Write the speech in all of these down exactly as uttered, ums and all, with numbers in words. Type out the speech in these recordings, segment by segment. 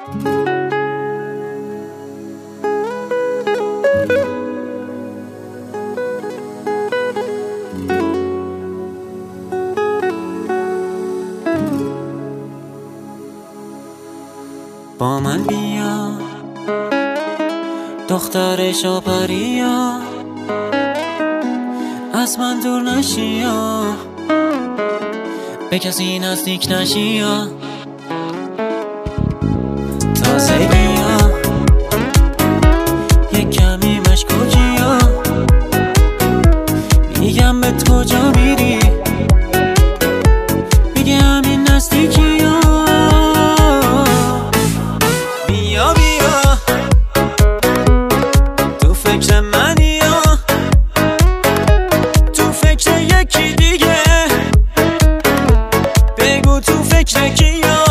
با من بیا دختر شاپریا، از من دور نشیا، به کسی نزدیک نشیا. تازگیا یک کمی مشکوکیا، میگم به کجا میری، میگه همین نزدیکیا. بیا بیا تو فکر منی، تو فکر یکی دیگه، بگو تو فکر کیا.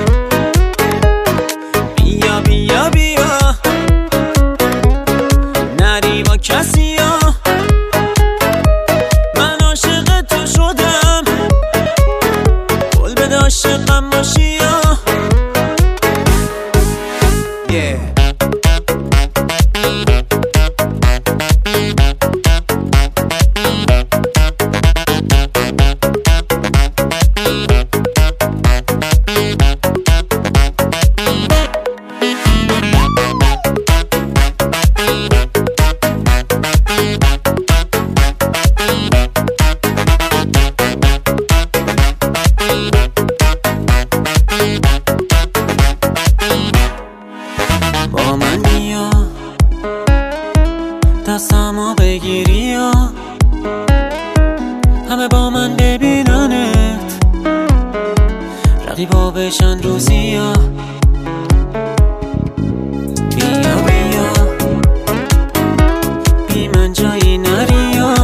بیا بیا بیا نری با کسی ها، من عاشق تو شدم، قول بده عاشقم باشی ها. yeah. با من بیا دستمو بگیری یا همه با من ببیننت، رقیبا بشن روزی یا. بیا بیا بی من جایی نری یا،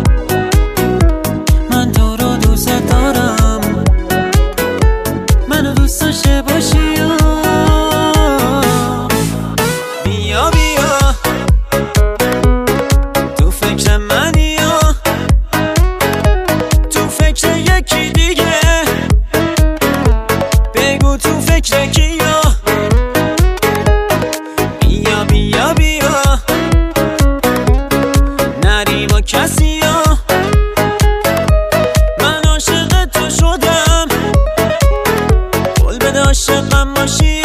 من تو رو دوست دارم، منو دوست داشته باشی یا. بیا بیا تو فکر منی، تو فکر یکی دیگه، بگو تو فکر کیا. بیا بیا بیا نری با کسی ها، من عاشق تو شدم، قول بده عاشقم باشی.